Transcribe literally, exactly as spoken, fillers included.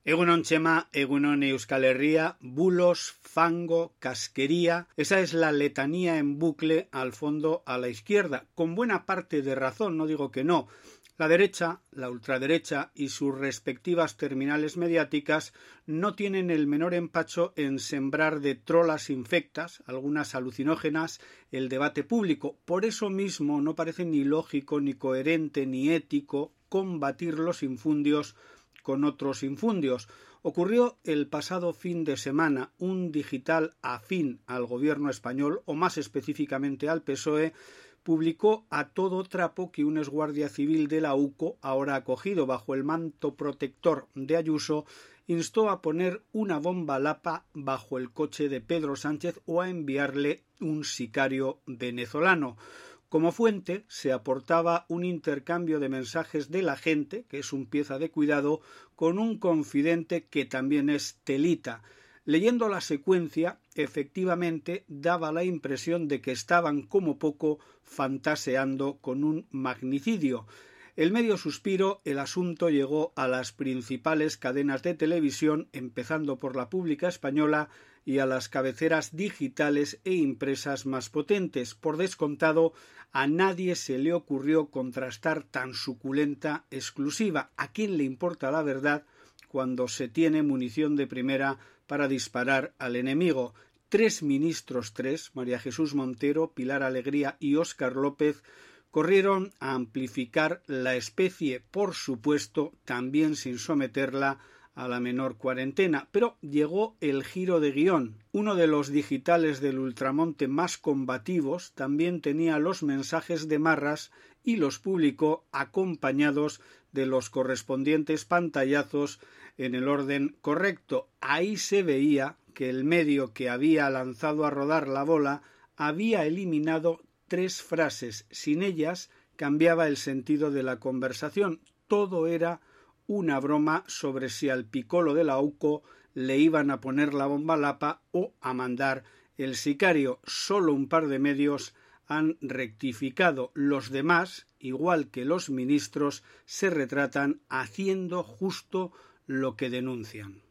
Egunon Chema, Egunon Euskal Herria, bulos, fango, casquería. Esa es la letanía en bucle al fondo a la izquierda, con buena parte de razón, no digo que no. La derecha, la ultraderecha y sus respectivas terminales mediáticas no tienen el menor empacho en sembrar de trolas infectas, algunas alucinógenas, el debate público. Por eso mismo no parece ni lógico, ni coherente, ni ético combatir los infundios con otros infundios. Ocurrió el pasado fin de semana. Un digital afín al gobierno español, o más específicamente al P S O E, publicó a todo trapo que un exguardia civil de la U C O, ahora acogido bajo el manto protector de Ayuso, instó a poner una bomba lapa bajo el coche de Pedro Sánchez o a enviarle un sicario venezolano. Como fuente se aportaba un intercambio de mensajes de la gente, que es un pieza de cuidado, con un confidente que también es telita. Leyendo la secuencia, efectivamente daba la impresión de que estaban como poco fantaseando con un magnicidio. El medio suspiro, el asunto llegó a las principales cadenas de televisión, empezando por la pública española, y a las cabeceras digitales e impresas más potentes. Por descontado, a nadie se le ocurrió contrastar tan suculenta exclusiva. ¿A quién le importa la verdad cuando se tiene munición de primera para disparar al enemigo? Tres ministros, tres, María Jesús Montero, Pilar Alegría y Óscar López, corrieron a amplificar la especie, por supuesto, también sin someterla a la menor cuarentena. Pero llegó el giro de guión. Uno de los digitales del ultramonte más combativos también tenía los mensajes de Marras y los publicó acompañados de los correspondientes pantallazos en el orden correcto. Ahí se veía que el medio que había lanzado a rodar la bola había eliminado tres frases. Sin ellas cambiaba el sentido de la conversación. Todo era una broma sobre si al picolo de la U C O le iban a poner la bomba lapa o a mandar el sicario. Solo un par de medios han rectificado. Los demás, igual que los ministros, se retratan haciendo justo lo que denuncian.